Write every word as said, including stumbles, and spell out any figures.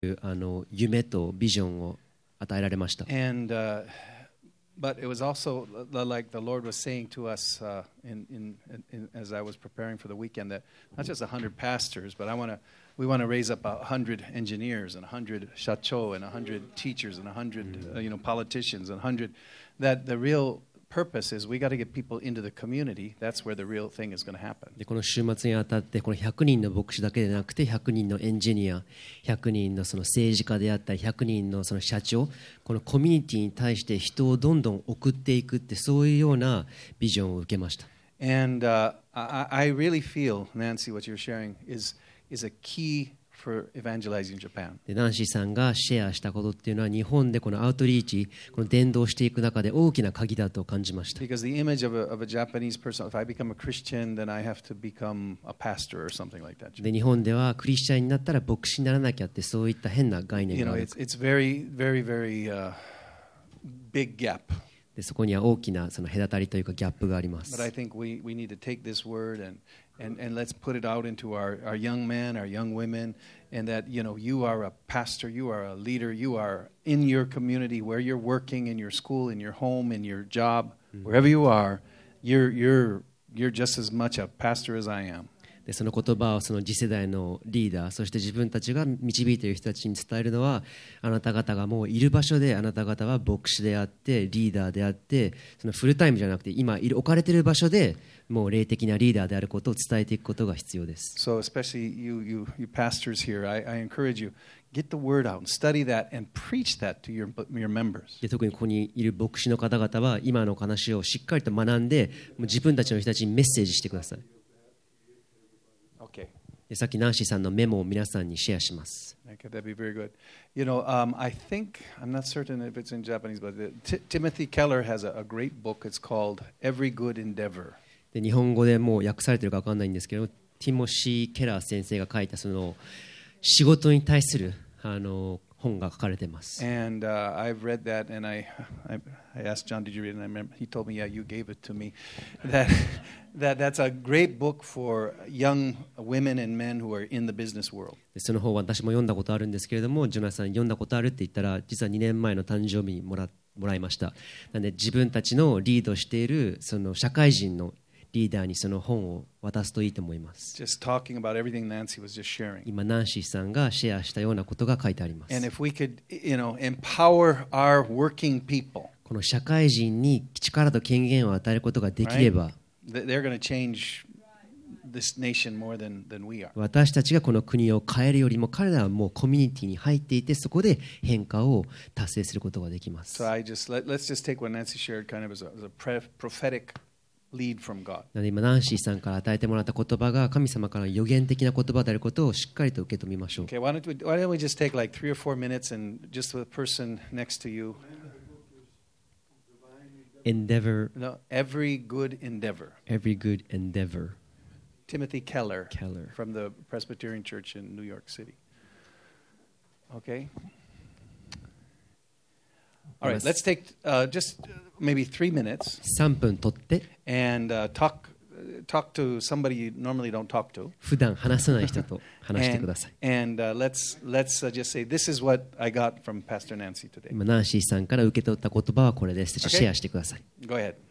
あの夢とビジョンを与えられました。 And, uh, but it was also like the Lord was saying to us uh, in, in, in, as I was preparing for the weekend that not just a hundred pastors, but I want to we want to raise up a hundred engineers and a hundred shacho and a hundred teachers and a hundred uh, you know politicians and a hundred that the real purpose is we got to get people into the community. That's where the real thing is going to happen. でこの週末にあたってこのひゃくにんの牧師だけでなくてひゃくにんのエンジニア、ひゃくにんのその政治家であったりひゃくにんのその社長、このコミュニティに対して人をどんどん送っていくってそういうようなビジョンを受けました。 And uh, I, I really feel, Nancy, what you're sharing is is a key for evangelizing Japan. でナンシーさんがシェアしたことっていうのは日本でこのアウトリーチ、この伝道していく中で大きな鍵だと感じました。 Because the image of a, of a Japanese person, if I become a Christian, then I have to become a pastor or something like that. で日本ではクリスチャンになったら牧師にならなきゃってそういった変な概念 You が know, ある。 it's it's very, very, very uh, big gap. でそこには大きなその隔たりというかギャップがあります。 But I think we, we need to take this word and, and, and let's put it out into our, our young men, our young women, and that, you know, you are a pastor, you are a leader, you are in your community, where you're working, in your school, in your home, in your job, wherever you are, you're, you're, you're just as much a pastor as I am. でその言葉をその次世代のリーダー、そして自分たちが導いている人たちに伝えるのは、あなた方がもういる場所であなた方は牧師であってリーダーであって、そのフルタイムじゃなくて今いる置かれている場所でもう霊的なリーダーであることを伝えていくことが必要です。 So especially you, you, you pastors here, I, I encourage you, get the word out and study that and preach that to your, your members. で特にここにいる牧師の方々は今の話をしっかりと学んで、もう自分たちの人たちにメッセージしてください。 Okay. でさっきナンシーさんのメモを皆さんにシェアします。 Okay, that'd be very good. You know, um, I think, I'm not certain if it's in Japanese, but the, T- Timothy Keller has a, a great book. It's called Every Good Endeavor. で日本語でもう訳されてるか分かんないんですけど、ティモシー・ケラー先生が書いたその仕事に対するあの本が書かれています。 And uh, I've read that, and I, I, I asked John, did you read it? And I remember he told me, yeah, you gave it to me. That, that that's a great book for young women and men who are in the business world. でその本は私も読んだことあるんですけれども、ジョナサン読んだことあるって言ったら、実はにねんまえの誕生日にもらもらいました。なので自分たちのリードしているその社会人のリーダーにその本を渡すといいと思います。 Just talking about everything Nancy was just sharing. 今ナンシーさんがシェアしたようなことが書いてあります。 And if we could, you know, empower our working people, この社会人に力と権限を与えることができれば、 th- they're going to change this nation more than, than we are. 私たちがこの国を変えるよりも彼らはもうコミュニティに入っていてそこで変化を達成することができます。 So I just let, let's just take what Nancy shared kind of as a, as a pre- prophetic lead from God. なので今ナンシーさんから与えてもらった言葉が神様から予言的な言葉であることをしっかりと受け止めましょう。 Okay, why don't we, why don't we just take like three or four minutes and just the person next to you. Endeavor, No, every good endeavor. every good endeavor. Timothy Keller, Keller. from the Presbyterian Church in New York City. Okay. All right, let's take uh, just maybe three minutes さんぷん取って and uh, talk talk to somebody you normally don't talk to. 普段話さない人と話してください。 And, and uh, let's let's uh, just say this is what I got from Pastor Nancy today. 今ナンシーさんから受け取った言葉はこれです。シェアしてください。 Go ahead.